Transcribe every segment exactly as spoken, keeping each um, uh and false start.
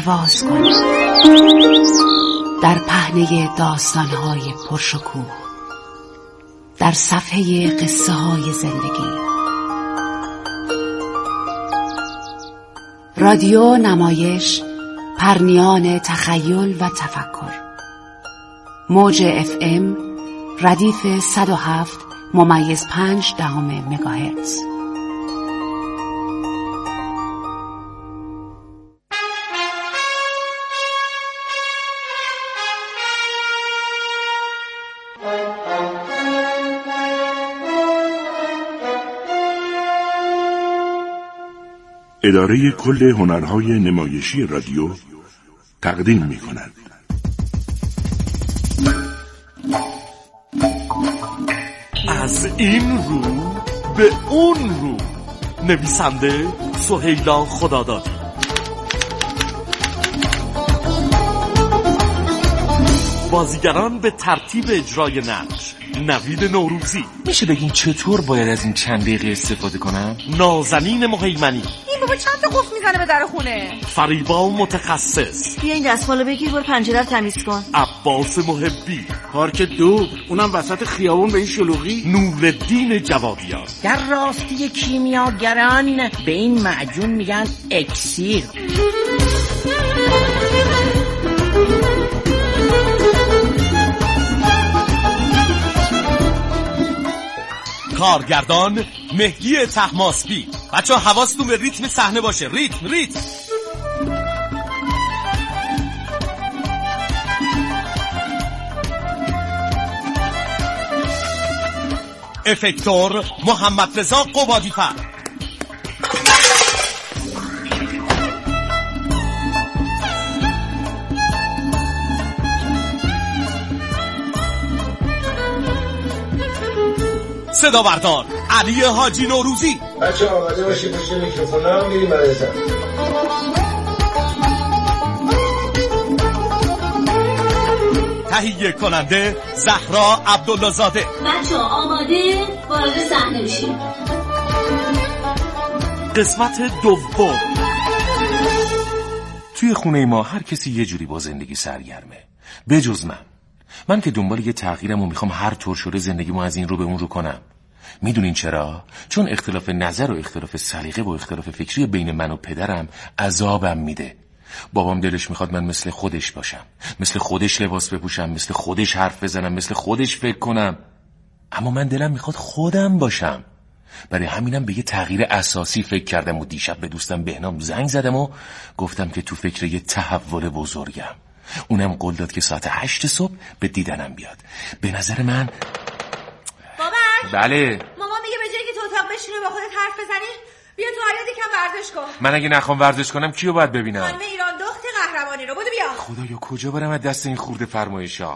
پرواز کن در پهنه داستان‌های پرشکوه، در صفحه قصه های زندگی. رادیو نمایش پرنیان تخیل و تفکر، موج اف ام ردیف صد و هفت ممیز پنج دهم مگاهرتز. اداره کل هنرهای نمایشی رادیو تقدیم می کند. از این رو به اون رو. نویسنده سهیلا خدادادی. بازیگران به ترتیب اجرای نقش: نوید نوروزی. میشه بگین چطور باید از این چند دقیقه استفاده کنم؟ نازنین مهیمنی. این بابا چند تا قفل میزنه به در خونه. فریبا متخصص. بیا این دستمالو بگیر برو پنجره رو تمیز کن. عباس محبی. پارک دو، اونم وسط خیابون به این شلوغی. نورالدین جوادیان. در راستی کیمیاگران به این معجون میگن اکسیر. کارگردان مهدی طهماسبی. بچه‌ها حواستون به ریتم صحنه باشه. ریتم ریتم. افکتور محمد رضا قبادی‌فر. صدا بردار علی حاجی نوروزی. بچه آماده باشی پشت میکروفون ها میریم مدرسه. تهیه کننده زهرا عبدالله زاده. بچه آماده وارد صحنه بشیم. قسمت دوم. توی خونه ما هر کسی یه جوری با زندگی سرگرمه، بجز من. من که دنبال یه تغییرم و میخوام هر طور شده زندگیمو از این رو به اون رو کنم. میدونین چرا؟ چون اختلاف نظر و اختلاف سلیقه و اختلاف فکری بین من و پدرم عذابم میده. بابام دلش میخواد من مثل خودش باشم، مثل خودش لباس بپوشم، مثل خودش حرف بزنم، مثل خودش فکر کنم. اما من دلم میخواد خودم باشم. برای همینم به یه تغییر اساسی فکر کردم و دیشب به دوستم بهنام زنگ زدم و گفتم که تو فکر یه تحول بزرگم. اونم قول داد که ساعت هشت صبح به دیدنم بیاد. به نظر من بابا. بله. مامان میگه به جایی که تو اتاق بشینی با خودت حرف بزنی بیا تو حیاط یکم ورزش کن. من اگه نخوام ورزش کنم کیو باید ببینم؟ خانم ایران دخت قهرمانی رو. بودو بیا. خدایا کجا برم از دست این خورده فرمایشا؟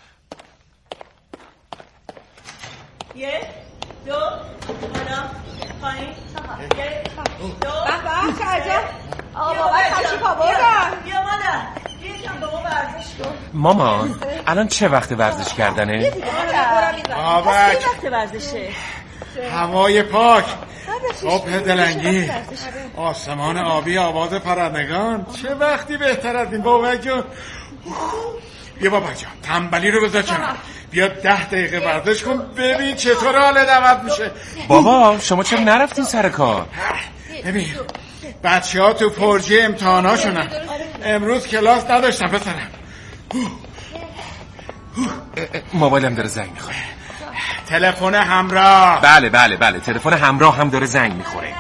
یک دو بالا پایین یک دو بابا شجاع آقا تشریفا بردن. بیا مادر یکم با ما ورزش کن. مامان الان چه وقت ورزش کردنه؟ آبک چه وقت ورزشه؟ هوای پاک، صبح دلنگی، آسمان آبی، آواز پرندگان. چه وقتی بهتر از این بابک جون؟ بیا بابک جان تنبلی رو بذار کنار، بیا ده دقیقه ورزش کن ببین چطور حالت عوض میشه. بابا شما چرا نرفتین سر کار؟ ببین بچه ها تو پرجی امتحاناشونن، امروز کلاس نداشتم پسرم. موبایلم داره زنگ میخوره. تلفن همراه. بله بله بله تلفن همراه هم داره زنگ میخوره.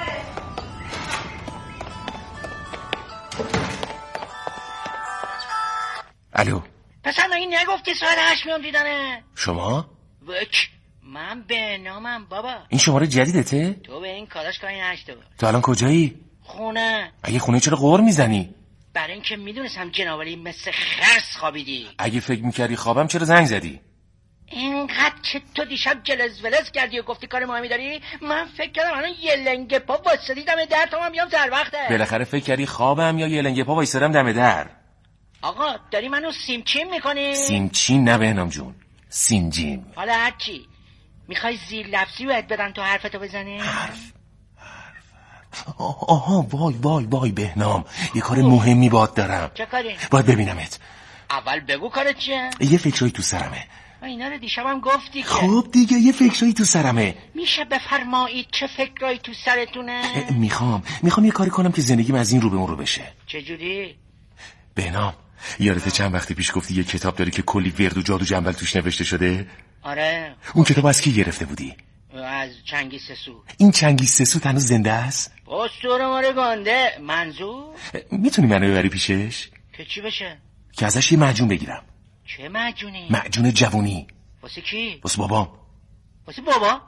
الو پسر مگه نگفتی ساعت هشت میام دیدنه؟ شما؟ وک من به نامم بابا. این شماره جدیدته؟ تو به این کاراش کاری نشته بود. تو الان کجایی؟ خونه. اگه خونه چرا قور میزنی؟ برای اینکه میدونستم جنابالی مثل خرس خوابیدی. اگه فکر میکردی خوابم چرا زنگ زدی؟ اینقدر که تو دیشب جلز ولز کردی و گفتی کار مهمی داری، من فکر کردم الان یه لنگ پا واسدی دم در تا من بیام سر وقته. بالاخره فکر کردی خوابم یا یه لنگ پا وایسادم دم در؟ آقا داری منو سیمچین میکنی؟ سیمچین نه بهنام جون، سینجیم. حالا هرچی میخوای زیر لفظی باید بدن تو حرفتو بزنی؟ حرف حرف حرف آها وای وای وای بهنام، یه کار مهمی باید دارم. چه کاری؟ باید ببینمت. اول بگو کارت چیه؟ یه فکرایی تو سرمه. اینا رو دیشبم گفتی که. خب دیگه یه فکرایی تو سرمه. میشه بفرمایید چه فکرایی تو سرتونه؟ میخوام میخوام یه کاری کنم که زندگیم از این رو به اون رو بشه. چجوری؟ بهنام، یادت چند وقتی پیش گفتی یه کتاب داری که کلی ورد و جادو جنبل توش نوشته شده؟ آره. اون کتاب از کی گرفته بودی؟ از چنگیز سسو. این چنگیز سسو هنوز زنده است؟ پستور ماره گنده. منظور؟ میتونی منو ببری پیشش؟ که چی بشه؟ که ازش یه معجون بگیرم. چه معجونی؟ معجون جوونی. واسه کی؟ واسه بابام. واسه بابا؟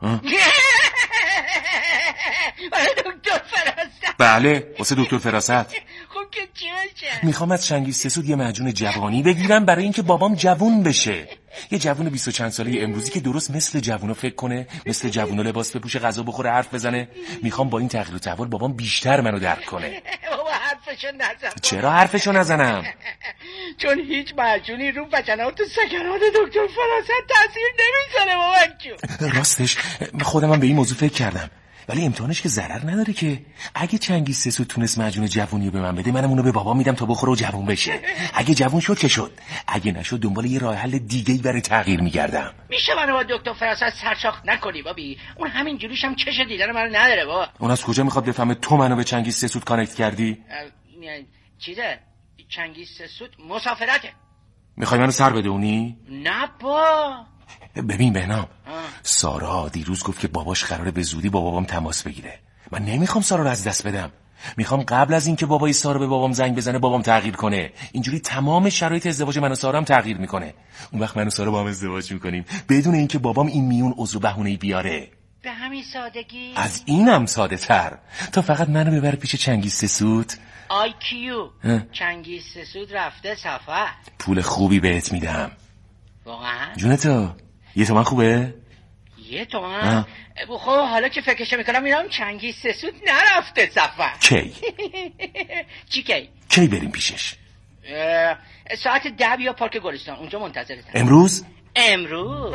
واسه دکتر فراست. بله واسه دکتر فراست. خب که چی بشه؟ میخوام از چنگیز سسود یه معجون جوانی بگیرم برای اینکه بابام جوون بشه. یه جوون بیست و چند ساله امروزی که درست مثل جوونا فکر کنه، مثل جوونا لباس بپوشه، غذا بخوره، حرف بزنه. میخوام با این تغییر و تحول بابام بیشتر منو درک کنه. بابا حرفشو نزن. چرا حرفشو نزنم؟ چون هیچ معجونی رو وجنات و سکنات دکتر فراست تاثیر نمیذاره بابا جون. راستش خودم هم به این موضوع فکر کردم، ولی امتحانش که ضرر نداره که. اگه چنگیز سسو تونست معجون جوونی رو به من بده، منم اونو به بابا میدم تا بخوره و جوون بشه. اگه جوون شد که شد، اگه نشد دنبال یه راه حل دیگه‌ای برای تغییر میگردم. میشه منو با دکتر فراست سرشاخ نکنی بابی؟ اون همین جوریش هم چش دیدن منو نداره بابا. اون از کجا میخواد بفهمه تو منو به چنگیز سسو کانکت کردی؟ چیزه؟ چنگیز سسو مسافرته. میخوای منو سر بدونی؟ نه با. ببین بهنام، سارا دیروز گفت که باباش قراره به زودی با بابام تماس بگیره. من نمیخوام سارا رو از دست بدم. میخوام قبل از اینکه بابای سارا به بابام زنگ بزنه بابام تغییر کنه. اینجوری تمام شرایط ازدواج من و سارا هم تغییر میکنه. اون وقت من و سارا با هم ازدواج میکنیم بدون اینکه بابام این میون عذر و بهونه‌ای بیاره. به همین سادگی؟ از اینم ساده تر. تا فقط منو ببر پیش چنگیز سسود. آی کیو چنگیز سسود رفته سفر. پول خوبی بهت میدم. واقعا؟ جونتو یه تومن خوبه؟ یه تومن؟ خب حالا که فکرشو میکنم میرم چنگیز سسود نرفته سفر. کی؟ چی کی؟ کی بریم پیشش؟ ساعت ده بیا پارک گلستان، اونجا منتظرتم. امروز؟ امروز.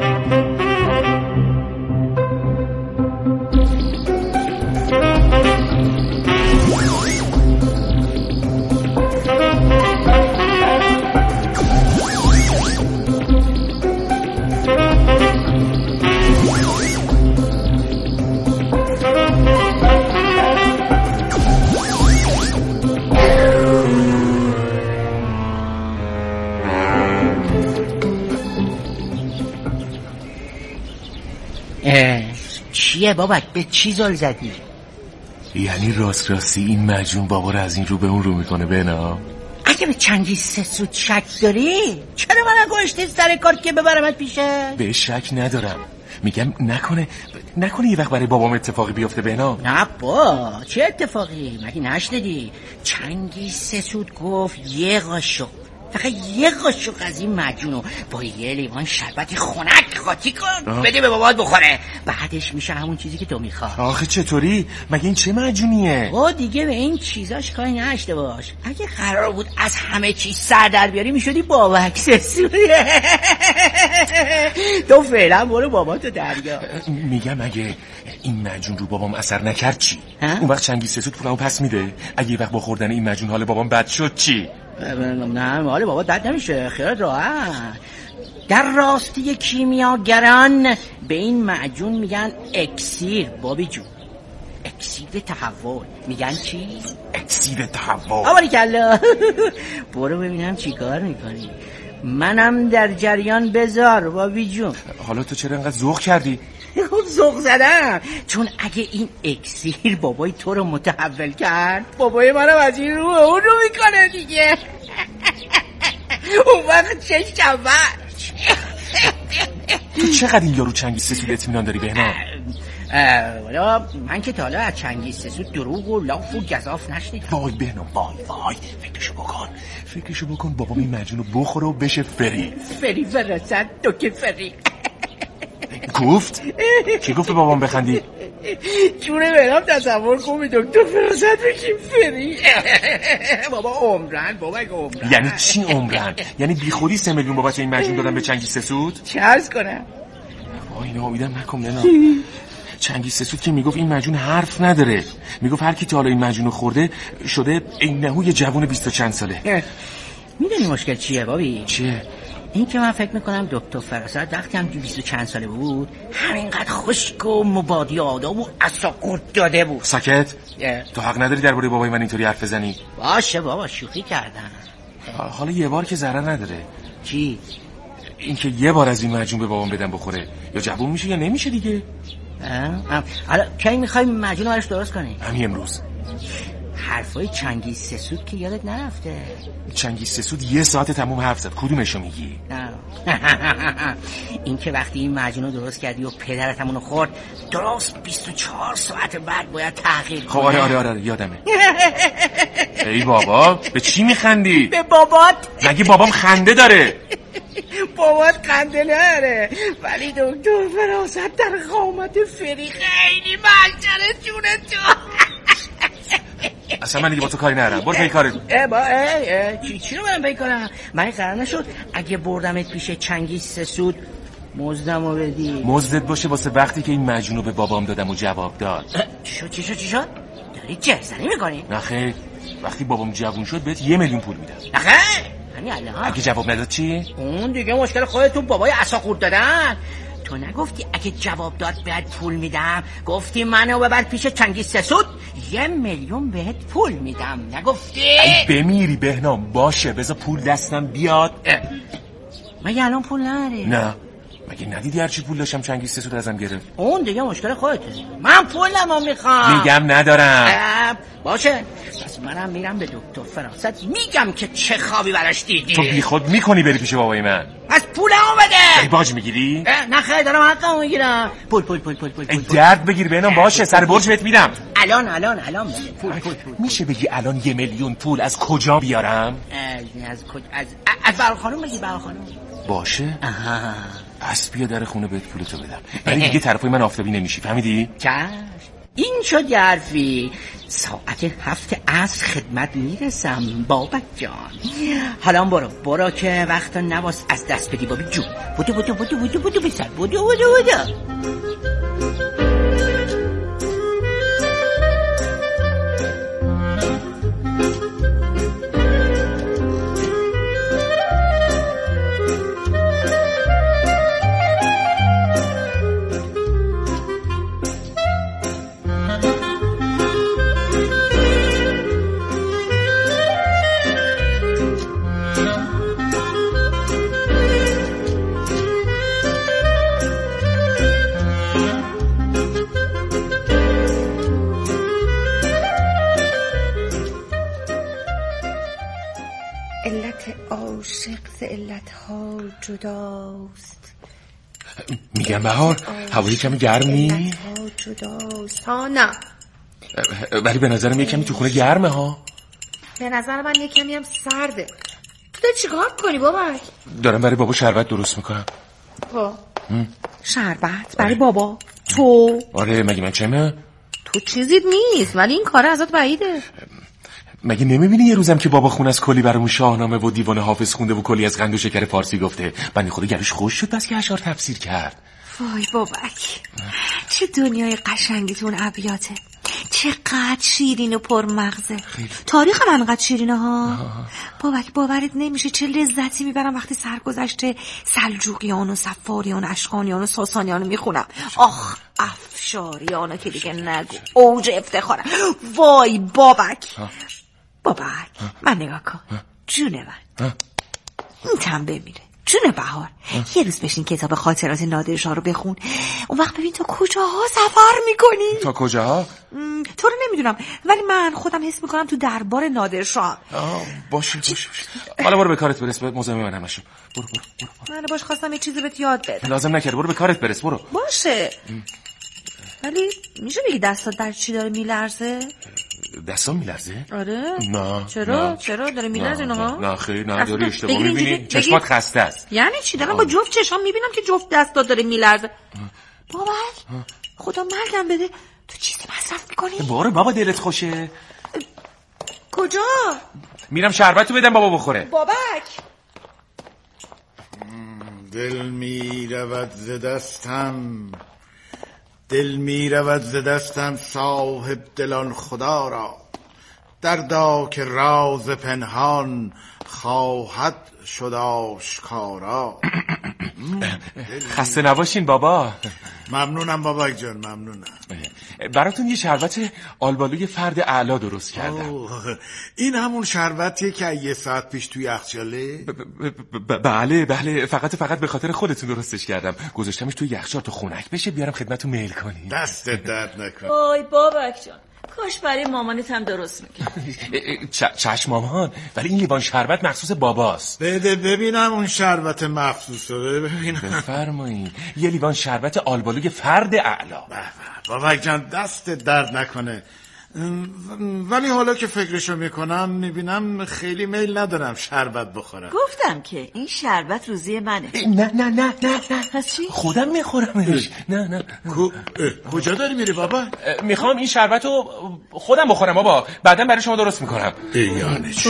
چیه بابا؟ به چی زل زدی؟ یعنی راست راستی این مجنون بابا رو از این رو به اون رو میکنه بنا؟ اگه به چنگیز سسود شک داری چرا من گوشتی سر کار که ببرمت پیشه؟ به شک ندارم، میگم نکنه نکنه یه وقت برای بابام اتفاقی بیفته بنا. نه با چه اتفاقی؟ مگه نشنیدی چنگیز سسود گفت یه قاشق، فقط یه قاشق از این مجنونو با یه لیوان شربت خنک قاطی کن بده به بابات بخوره، بعدش میشه همون چیزی که تو میخوای. آخه چطوری؟ مگه این چه مجنونیه؟ او دیگه به این چیزاش کاری نشته باش. اگه قرار بود از همه چیز سر در بیاری میشدی بابک سسود. تو فعلا برو باباتو دریا. میگم اگه این مجنون رو بابام اثر نکرد چی؟ اون وقت چنگیز سسود پولمو پس میده؟ اگه یه وقت با خوردن این مجنون حال بابام بد شد چی؟ نه حال بابا بد نمیشه، خیالت راحت. در راستی کیمیاگران به این معجون میگن اکسیر بابی جون. اکسیر تحول. میگن چی؟ اکسیر تحول. آباری کلا. برو ببینم چی کار میکنی. منم در جریان بذار بابی جون. حالا تو چرا انقدر ذوق کردی؟ ذوق زدم چون اگه این اکسیر بابای تو رو متحول کرد، بابای منم از این رو اون رو میکنه دیگه. اون وقت چه شود؟ تو چقدر این یارو چنگیز سسود اطمینان داری بهنام؟ والا من که تا حالا از چنگیز سسود دروغ و لاف و گزاف نشنیدم. وای بهنام وای وای فکرشو بکن فکرشو بکن بابام این مجنونو بخوره و بشه فری فری فرصت تو که فری گفت؟ کی گفت بابام بخندی؟ جونه برام تصور کنی دکتر فراست بشیم فری. بابا عمرن بابا عمرن. یعنی چی عمرن؟ یعنی بی خودی سه میلیون بابت این مجنون دادن به چنگیز سسود؟ چه عرض کنم؟ وای اینو امیدم نکن نه. چنگیز سسود که میگفت این مجنون حرف نداره. میگفت هر کی تا حالا این مجنون خورده شده اینهو یه جوون بیست و چند ساله. میدونی مشکل چیه بابی؟ چیه؟ این که من فکر میکنم دکتر فراسد وقتی هم بیست و چند ساله بود همینقدر خشک و مبادی آدم و اصلا قرد داده بود. ساکت؟ تو حق نداری درباره بابای من اینطوری حرف بزنی. باشه بابا شوخی کردم. حالا یه بار که ضرر نداره. چی؟ اینکه یه بار از این مجنون به بابام بدم بخوره یا جوون میشه یا نمیشه دیگه. حالا کی میخوای مجنون رو درست کنی؟ همین امروز. حرفای چنگیز سسود که یادت نرفته. چنگیز سسود یه ساعت تموم حرف زد. کدومشو میگی؟ این که وقتی این مجنون درست کردی و پدرت همونو خورد درست بیست و چهار ساعت بعد باید تغییر کنه. خب آره آره آره یادمه. ای بابا به چی میخندی؟ به بابات. مگه بابام خنده داره؟ بابات خنده نره ولی دکتر فراست در قامت فری خیلی منجره جونه تو. اصلا من دیگه با تو کاری ندارم. برو پی کارت. اه با اه اه چی چی رو من پی کنم؟ من قرار نشد اگه بردمت پیش چنگیز سسود مزدمو بدی. مزدت باشه واسه وقتی که این مجنونو به بابام دادم و جواب داد. چی شد چی شد چی شد؟ داری جرزنی میکنی؟ نه خیر وقتی بابام جوون شد بهت یه میلیون پول میدم. نه خیر همین الان. اگه جواب نداد چی؟ اون دیگه مشکل خودتون بابای عصا خورد دادن. تو نگفتی اگه جواب داد بهت پول میدم؟ گفتی منو ببر پیش چنگیز سسود یه میلیون بهت پول میدم. نگفتی؟ ای بمیری بهنام. باشه بذار پول دستم بیاد. مگه الان پول نداری؟ نه مگه ندیدی هرچی پول داشتم چنگیز سسود ازم گرفت؟ اون دیگه مشکل خودته. من پولمو میخوام. میگم ندارم. باشه پس منم میرم به دکتر فراست میگم که چه خوابی براش دیدی. تو بی خود میکنی بری پیش بابای من. پس پولمو بده. ای باج میگیری؟ نه خیلی دارم حقمو میگیرم. پول پول پول پول پول. ای درد بگیر بهنام. باشه سر برج بهت میدم. الان الان الان بده. پول پول پول. میشه بگی الان یه میلیون پول از کجا بیارم؟ از از کجا؟ از از بر خانم بگی. بر خانم باشه. آها پس بیا در خونه بهت پولتو بدم. ولی دیگه طرفای من آفتابی نمیشی. فهمیدی؟ چش این شد یه حرفی. ساعت هفت عصر خدمت میرسم بابک جان. حالا برو برو که وقتا نواس از دست بدی بابی جون. بودو بودو بودو بودو بودو بسر بودو بودو بودو. علتها جداست. میگم بهار هوایی کمی گرم نی؟ علتها جداست ها. نه ولی به نظرم یه کمی تو خونه گرمه ها. به نظر من یه کمی هم سرده. تو داری چیکار کنی بابا؟ دارم برای بابا شربت درست میکنم. ها شربت برای بابا؟ تو؟ آره مگه من چمه؟ تو چیزیت نیست ولی این کار ازت بعیده. مگه نمیبینی یه روزم که بابا خون از کلی برامون شاهنامه و دیوان حافظ خونده و کلی از قند و شکر فارسی گفته؟ بنده خدا گلوش خوش شد بس که اشعار تفسیر کرد. وای بابک چه دنیای قشنگی تو اون ابیاته. چقدر شیرین و پرمغزه. تاریخ هم انقدر شیرینه ها. بابک باورت نمیشه چه لذتی میبرم وقتی سرگذشته سلجوقیان و صفاریان و اشکانیان و ساسانیان رو میخونم. آخ افشاریانو که دیگه نگو. اوج افتخارم. وای بابک بابک من نگاه کن. جونه من این تن بمیره. جون بهار یه روز بشین کتاب خاطرات نادرشاه رو بخون. اون وقت ببین تا کجاها سفر میکنی. تا کجاها؟ تو رو نمیدونم ولی من خودم حس میکنم تو دربار نادرشاه. باشه باشه باشه. حالا برو به کارت برس. مزاحم من نشو. برو برو برو. من باش خواستم یه چیزی بهت یاد بدم. لازم نکرد. برو به کارت برس. برو. باشه ام. ولی میشه بگی دستات در چی داره میلرزه؟ دستام میلرزه؟ آره. نه. چرا؟ نه. چرا داره میلرزه اینها؟ نه خیر نه داری اشتباه میبینی. چشمات خسته است. یعنی چی؟ دارم با جفت چشام میبینم که جفت دستات داره میلرزه. بابا خدا مرگم بده تو چیزی مصرف میکنی؟ باره بابا دلت خوشه. کجا؟ میرم شربتو بدم بابا بخوره. بابک دل میرود ز دستم دل می رود ز دستم صاحب دلان خدا را، دردا که راز پنهان خواهد شد آشکارا. خسته نباشین بابا. ممنونم بابا جان، ممنونم. براتون یه شربت آلبالوی فرد اعلا درست کردم. این همون شربتیه که یه ساعت پیش توی یخچاله؟ بله بله، فقط فقط به خاطر خودتون درستش کردم. گذاشتمش توی یخچال تا خنک بشه بیارم خدمتتون میل کنین. دستت درد نکن. وای بابک جان، کاش برای مامانت هم درست میگه. چشم مامان، ولی این لیوان شربت مخصوص باباست. بده ببینم اون شربت مخصوص رو ببینم. بفرمایید. یه لیوان شربت آلبالوی فرد اعلا. بابک جان دست درد نکنه، ولی حالا که فکرشو میکنم میبینم خیلی میل ندارم شربت بخورم. گفتم که این شربت روزی منه. نه نه نه نه نه. پس چی؟ خودم میخورمش. نه نه. کجا داری میری بابا؟ میخوام این شربت رو خودم بخورم بابا، بعدا برای شما درست میکنم. یعنی چی؟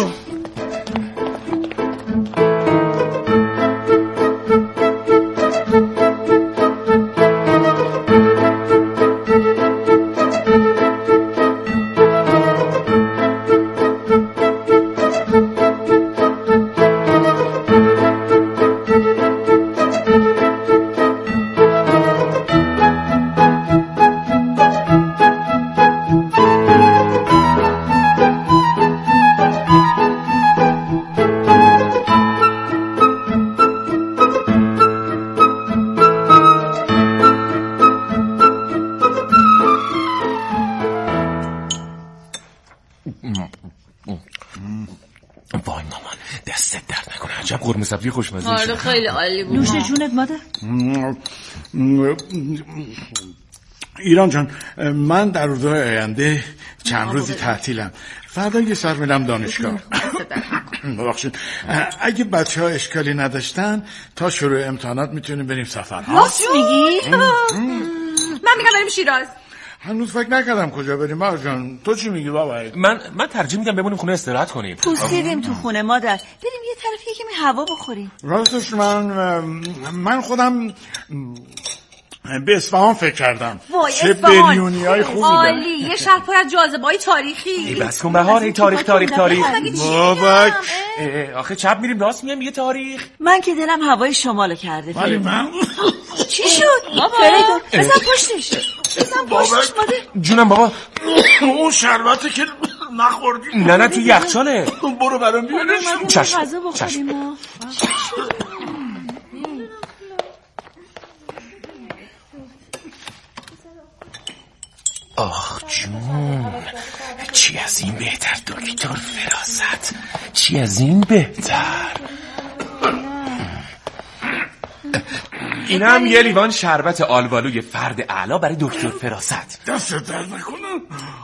وای مامان دستت درد نکنه، عجب قرمه سبزی خوشمزه. آره خیلی عالی بود. نوش جونت مادر. ایران جان، من در روزهای آینده چند روزی تعطیلم. فردا یه سر میرم دانشگاه. ببخشید اگه بچه ها اشکالی نداشتن تا شروع امتحانات میتونیم بریم سفر. راست میگی؟ من میگم بریم شیراز. هنوز فکر نکردم کجا بریم بابا جان. تو چی میگی بابا؟ من من ترجیح میدم بمونیم خونه استراحت کنیم. پوسیدیم تو خونه مادر، بریم یه طرف یکمی هوا بخوریم. راستش من من خودم به اصفهان فکر کردم. چه بریونیای خوبی داره. عالی، یه شهر پر از جاذبه‌های تاریخی. ای بس کن بهار، ای تاریخ تاریخ تاریخ. بابک آخه چپ میریم راست میام یه تاریخ. من که دلم هوای شمالو کرده. ولی من چی شد بابا؟ بزن پشتش، بزن پشتش مادر. جونم بابا. اون شربته که نخوردی. نه نه تو یخچاله. برو برام بیارش. چشم چشم. آخ جون، چی از این بهتر دکتر فراست، چی از این بهتر. اینم یه لیوان شربت آلبالوی فرد اعلا برای دکتر فراست. دست درد نکنه.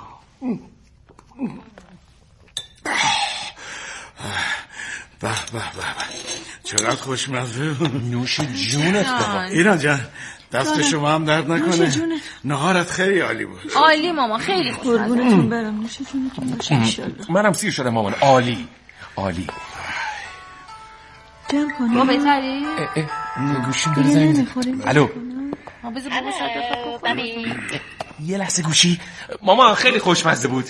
به به به چقدر خوشمزه. نوش جونت بابا. ایران جان دست شما هم درد نکنه. نهارت خیلی عالی بود. عالی ماما، خیلی قربونتون برم. نوش جونتون باشه ان شاء الله. منم سیر شدم مامان. عالی عالی. جمع کنیم. ما بهتری؟ گوشیم داره زنگ میزنه. الو. ما بذار بابا صدا کنم. یه لحظه گوشی. ماما خیلی خوشمزه بود.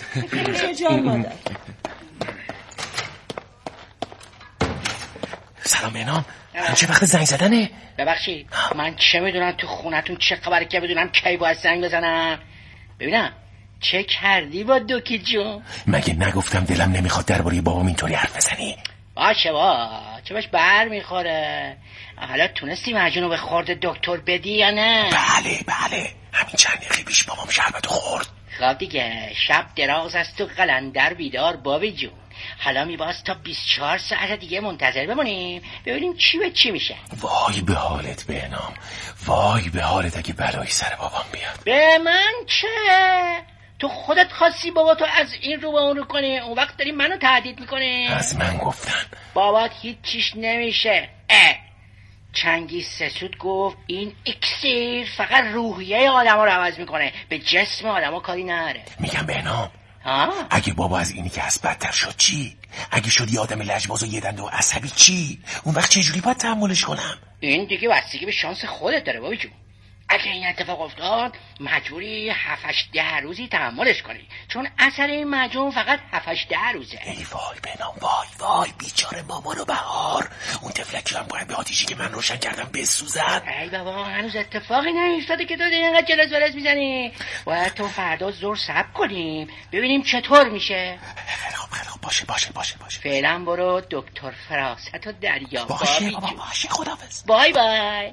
سلام بهنام، چه وقت زنگ زدنه؟ ببخشید من چه میدونم تو خونتون چه خبره که بدونم کی باید زنگ بزنم. ببینم چه کردی با دوکی جون؟ مگه نگفتم دلم نمیخواد درباره بابام اینطوری حرف بزنی؟ باشه با چه باش بر میخوره. حالا تونستی مجنون به خورد دکتر بدی یا نه؟ بله بله، همین چند دقیقه پیش بابام شربتو خورد. خب دیگه شب دراز از تو قلندر بیدار بابی جون. حالا میباز تا بیست و چهار ساعت دیگه منتظر بمونیم ببینیم چی به چی میشه. وای به حالت بهنام، وای به حالت اگه بلایی سر بابام بیاد. به من چه؟ تو خودت خواستی بابا تو از این رو به اون رو کنی، اون وقت داری منو تهدید میکنی. از من گفتن بابات هیچ چیش نمیشه. اه چنگیز سسود گفت این اکسیر فقط روحیه آدم ها رو عوض میکنه، به جسم آدم ها کاری نداره. میگم بهنام ها؟ اگه بابا از اینی که هست بدتر شد چی؟ اگه شد یه آدم لجباز و یه دنده و عصبی چی؟ اون وقت چه جوری باید تحملش کنم؟ این دیگه بستگی به شانس خودت داره بابی جون. اگه این اتفاق افتاد مجبوری هفتش ده روزی تحملش کنی، چون اثر این مجون فقط هفتش ده روزه. ای وای بنام، وای وای بیچاره مامان و بهار، اون تفلکی هم باید به آتیشی که من روشن کردم بسوزن. ای بابا هنوز اتفاقی نیفتاده که تو دیگه اینقدر جلس ولس میزنی. باید تو فردا زور صبر کنیم ببینیم چطور میشه. خیلی خوب خیلی خوب، باشه باشه باشه باشه. فعلا برو دکتر فراست و دریا. باشه بابا باشه، خداحافظ. بای بای.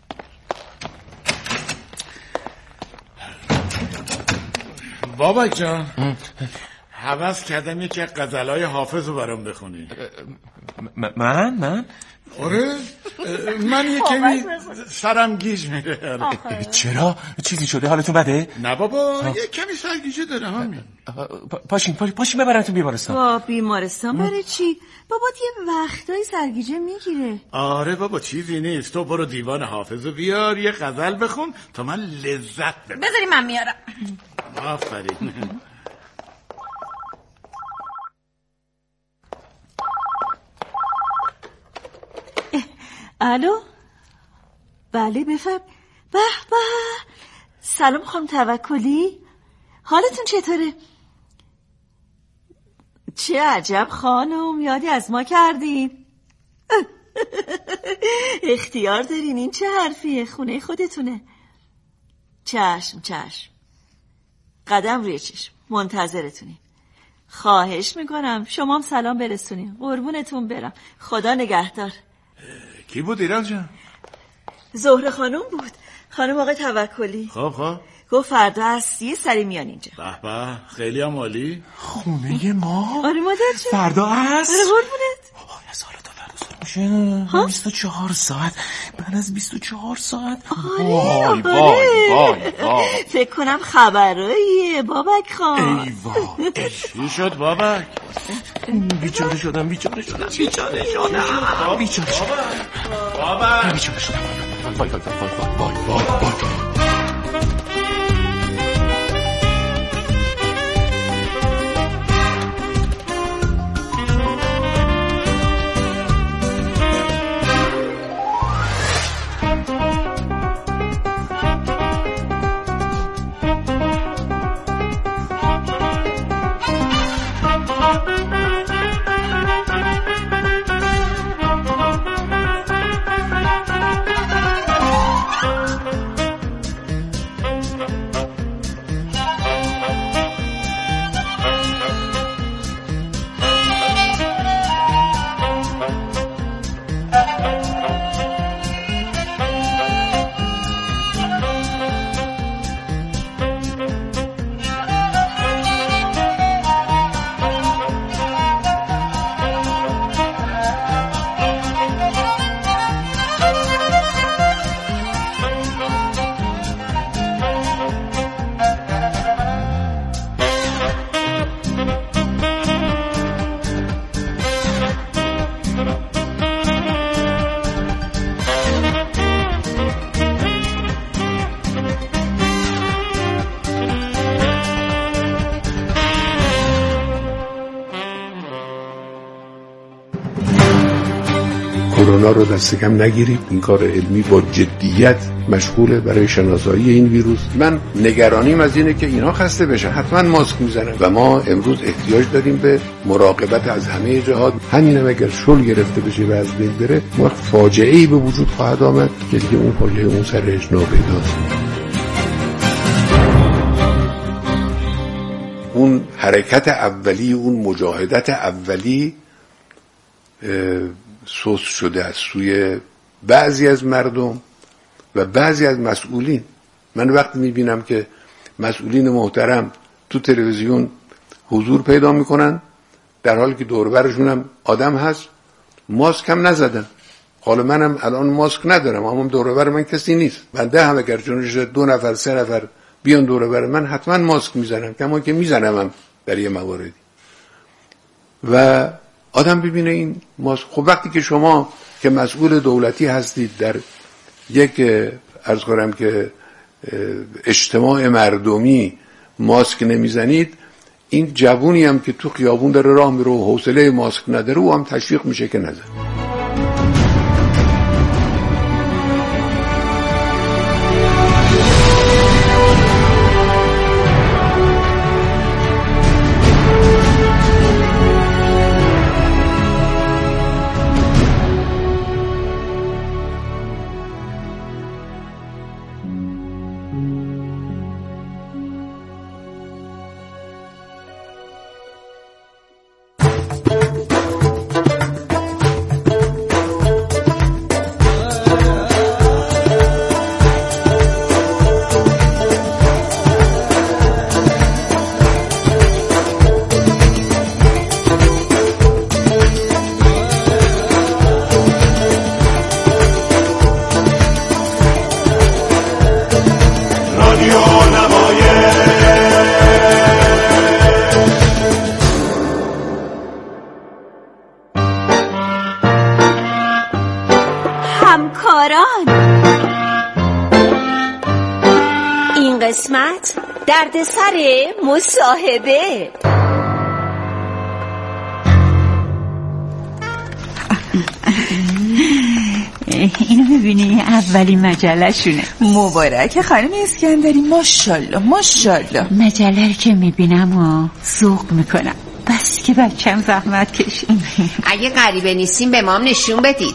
بابا جان حوض کردم یکی غزلای حافظ رو برام بخونی. من من آره من یه کمی سرم گیج میره. چرا؟ چیزی شده؟ حالتون بده؟ نه بابا یه کمی سرگیجه داره همین. پاشین پاشین ببرمتون بیمارستان. با بیمارستان برای چی؟ بابا یه وقتایی سرگیجه میگیره. آره بابا چیزی نیست، تو برو دیوان حافظ رو بیار یه غزل بخون تا من لذت ببرم. بذاری من میارم. آفرین. الو بله بفرم. به به سلام خانم توکلی، حالتون چطوره؟ چه عجب خانم یادی از ما کردین. اختیار دارین، این چه حرفیه؟ خونه خودتونه. چشم چشم، قدم روی چشم، منتظرتونیم. خواهش میکنم شما هم سلام برسونین. قربونتون برم، خدا نگهدار. کی بود ایران جان؟ زهره خانم بود، خانم آقای توکلی. خب خب گفت فردا از یه سری میان اینجا. به به خیلی هم عالی. خونه ما؟ آره مادر جون فردا است؟ آره قربونت. آه از حالا تا فردا سر میشه من بیست و چهار ساعت بعد از بیست و چهار ساعت. آره وای آره وای وای وای. فکر کنم خبراییه بابک خان. ای وای چی شد بابک؟ بیچاره شدم بیچاره شدم بیچاره شدم بیچاره شدم بابک بیچاره شدم. وای وای وای وای وای وای. کرونا رو دست کم نگیرید. این کار علمی با جدیت مشغوله برای شناسایی این ویروس. من نگرانیم از اینه که اینا خسته بشن، حتما ماسک میزنن و ما امروز احتیاج داریم به مراقبت از همه جهات. همینم اگر شل گرفته بشه و از بین بره وقت فاجعه ای به وجود خواهد آمد که دیگه اون فاجعه اون سرش ناپیداست. اون حرکت اولی، اون مجاهدت اولی سوس شده از سوی بعضی از مردم و بعضی از مسئولین. من وقتی میبینم که مسئولین محترم تو تلویزیون حضور پیدا میکنن در حالی که دور برشون هم آدم هست، ماسک هم نزدن. حالا منم الان ماسک ندارم اما دور بر من کسی نیست. بنده هم اگر جونش دو نفر سه نفر بیان دور بر من حتما ماسک میزنم، کما که میزنم هم در یه مواردی. و آدم ببینه این ماسک. خب وقتی که شما که مسئول دولتی هستید در یک عرض کنم که اجتماع مردمی ماسک نمیزنید، این جوونی هم که تو خیابون داره راه میره و حوصله ماسک نداره او هم تشویق میشه که نزن. همکاران. این قسمت دردسر مصاحبه. اینو میبینی؟ اولین مجله شونه. مبارک خانم اسکندری، ماشاءالله ماشاءالله. مجله رو که میبینم و ذوق میکنم، بس که بچم زحمت کشید. اگه غریبه نیستیم به مام نشون بدید.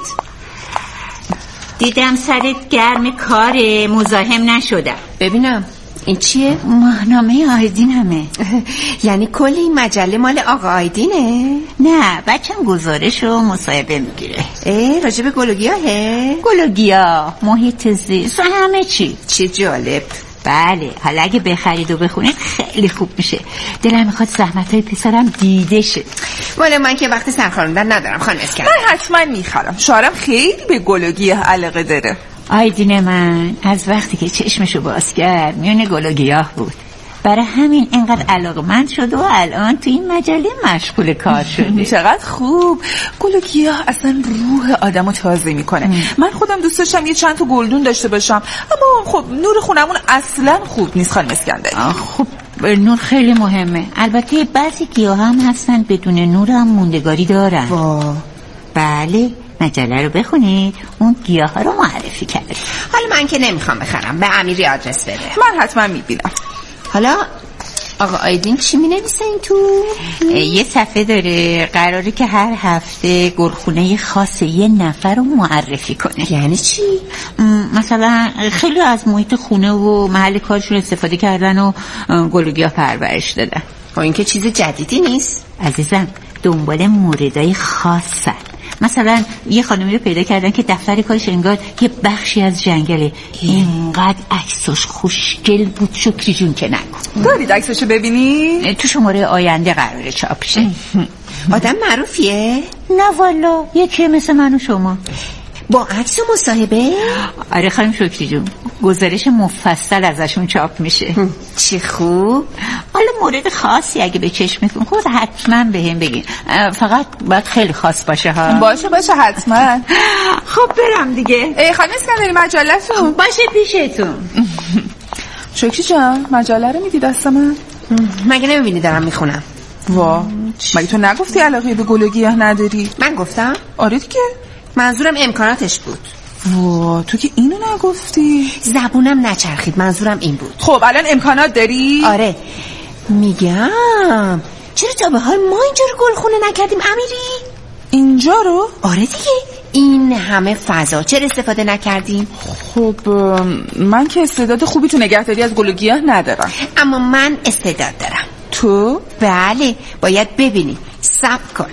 دیدم سرت گرم کاره، مزاحم نشدم. ببینم این چیه؟ ماهنامه آیدین همه. یعنی کل این مجله مال آقا آیدینه؟ نه، بچم گزارش و مصاحبه میگیره. اه راجب گل و گیاهه؟ گل و گیاه، محیط زیست و همه چی. چه جالب. بله، حالا اگه بخرید و بخونید خیلی خوب میشه. دلم میخواد زحمتای پسرم دیده شه. ولی من که وقت سرخاروندن ندارم خانم اسکندر. من حتما میخرم. شوهرم خیلی به گل و گیاه علاقه داره. آیدین من از وقتی که چشمشو باز کرد میونه گل و گیاه بود، برای همین اینقدر علاقمند شده و الان تو این مجله مشغول کار شده. چقدر خوب. گل و گیاه اصلا روح آدمو تازه میکنه. من خودم دوست داشتم یه چند تا گلدون داشته باشم، اما خب نور خونمون اصلا خوب نیست خانم اسکندری. خب نور خیلی مهمه. البته بعضی گیاه هم هستن بدون نور هم موندگاری دارن. وا بله، مجله رو بخونید، اون گیاه ها رو معرفی کرده. حالا من که نمیخوام بخرم، به امیری آدرس بده. من حتما میبینم. حالا آقا آیدین چی می نویسه این تو؟ یه صفحه داره قراره که هر هفته گلخونه خاص یه نفر رو معرفی کنه. یعنی چی؟ مثلا خیلی از محیط خونه و محل کارشون استفاده کردن و گل و گیاه پرورش دادن. و این که چیز جدیدی نیست عزیزم، دنبال موردای خاصن. مثلا یه خانمی رو پیدا کردن که دفتر کارش انگار یه بخشی از جنگله. اینقدر عکسش خوشگل بود شکری جون که نگو. دارید عکسشو ببینی؟ تو شماره آینده قراره چاپ شه. آدم معروفیه؟ نه والا، یکی مثل من و شما. با عکس و مصاحبه؟ آره خانم شکری جون، گزارش مفصل ازشون چاپ میشه. چه خوب. حالا مورد خاصی اگه به چشمتون خود حتما به هم بگین، فقط باید خیلی خاص باشه ها. باشه باشه حتما. خب برم دیگه. ای خانم اسکندری مجله‌تون باشه پیشتون. شکری جان مجله رو میدی دست من؟ مگه نمیبینی دارم میخونم؟ وا مگه تو نگفتی علاقه به گل و گیاه نداری؟ من گفتم؟ آره دیگه، منظورم امکاناتش بود. وا تو که اینو نگفتی. زبونم نچرخید، منظورم این بود. خب الان امکانات داری؟ آره میگم چرا تا به حال ما اینجا رو گلخونه نکردیم امیری؟ اینجا رو؟ آره دیگه، این همه فضا چرا استفاده نکردیم؟ خب من که استعداد خوبی تو نگهداری از گل و گیاه ندارم. اما من استعداد دارم. تو؟ بله، باید ببینی. صبر کن.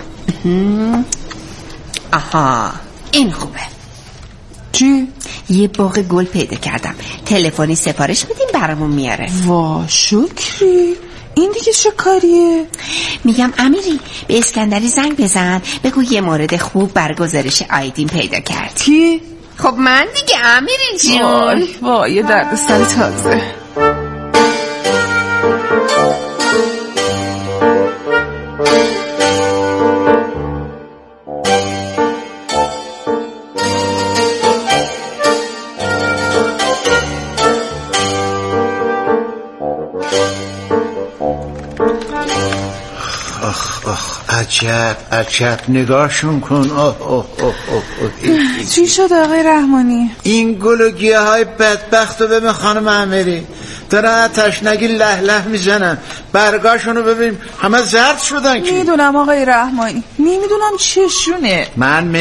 آها این خوبه. چی؟ یه باغ گل پیدا کردم، تلفنی سفارش میدیم برامون میاره. وا شکری، این دیگه چه کاریه؟ میگم امیری به اسکندری زنگ بزن بگو یه مورد خوب بر گزارش آیدین پیدا کرد. کی؟ خب من دیگه امیری جون. وای وای یه درد سر تازه. عجب عجب نگاهشون کن. آه آه آه آه. چی شد آقای رحمانی؟ این گل و گیاه های بدبخت رو ببین خانم امیری، دارن تشنگی له له میزنن، برگاشون رو ببین همه زرد شدن. میدونم آقای رحمانی، نمیدونم چشونه. من